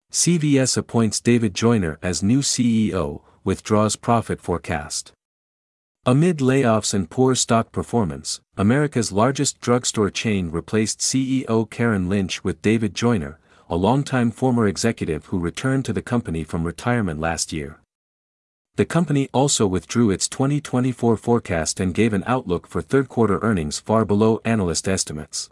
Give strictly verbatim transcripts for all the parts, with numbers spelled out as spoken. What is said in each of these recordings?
C V S appoints David Joyner as new C E O, withdraws profit forecast. Amid layoffs and poor stock performance, America's largest drugstore chain replaced C E O Karen Lynch with David Joyner, a longtime former executive who returned to the company from retirement last year. The company also withdrew its twenty twenty-four forecast and gave an outlook for third-quarter earnings far below analyst estimates.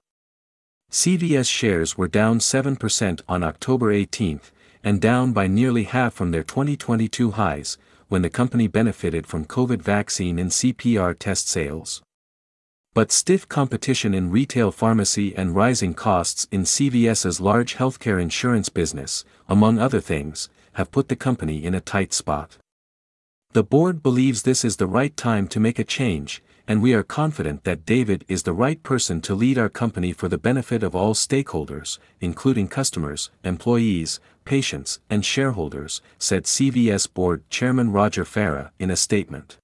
C V S shares were down seven percent on October eighteenth, and down by nearly half from their twenty twenty-two highs, when the company benefited from COVID vaccine and C P R test sales. But stiff competition in retail pharmacy and rising costs in CVS's large healthcare insurance business, among other things, have put the company in a tight spot. The board believes this is the right time to make a change, and we are confident that David is the right person to lead our company for the benefit of all stakeholders, including customers, employees, patients, and shareholders, said C V S Board Chairman Roger Farah in a statement.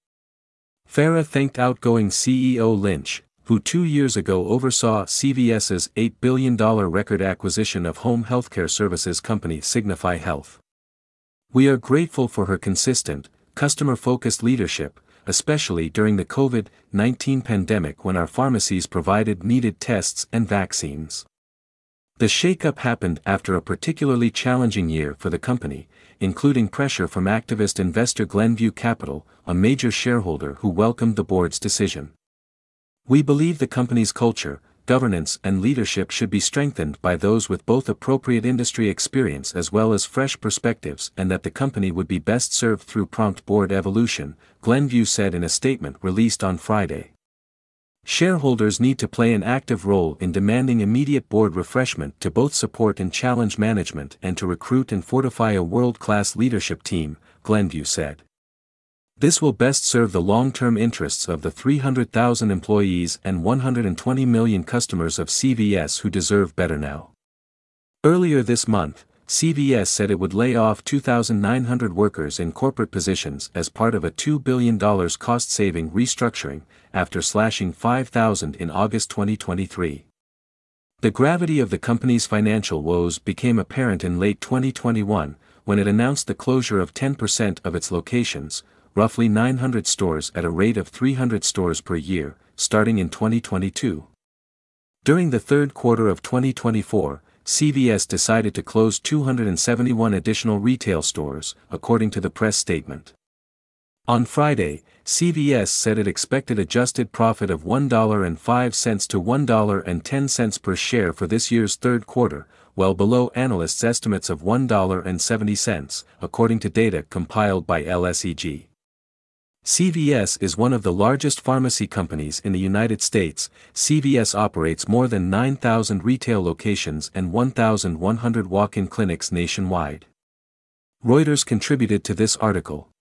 Farah thanked outgoing C E O Lynch, who two years ago oversaw CVS's eight billion dollars record acquisition of home healthcare services company Signify Health. "We are grateful for her consistent, customer-focused leadership, especially during the COVID nineteen pandemic when our pharmacies provided needed tests and vaccines. The shakeup happened after a particularly challenging year for the company, including pressure from activist investor Glenview Capital, a major shareholder who welcomed the board's decision. We believe the company's culture, governance and leadership should be strengthened by those with both appropriate industry experience as well as fresh perspectives, and that the company would be best served through prompt board evolution," Glenview said in a statement released on Friday. Shareholders need to play an active role in demanding immediate board refreshment to both support and challenge management and to recruit and fortify a world-class leadership team, Glenview said. This will best serve the long-term interests of the three hundred thousand employees and one hundred twenty million customers of C V S who deserve better now. Earlier this month, C V S said it would lay off two thousand nine hundred workers in corporate positions as part of a two billion dollars cost-saving restructuring, after slashing five thousand in August twenty twenty-three. The gravity of the company's financial woes became apparent in late twenty twenty-one, when it announced the closure of ten percent of its locations, roughly nine hundred stores at a rate of three hundred stores per year, starting in twenty twenty-two. During the third quarter of twenty twenty-four, C V S decided to close two hundred seventy-one additional retail stores, according to the press statement. On Friday, C V S said it expected adjusted profit of one dollar and five cents to one dollar and ten cents per share for this year's third quarter, well below analysts' estimates of one dollar and seventy cents, according to data compiled by L S E G. C V S is one of the largest pharmacy companies in the United States. C V S operates more than nine thousand retail locations and one thousand one hundred walk-in clinics nationwide. Reuters contributed to this article.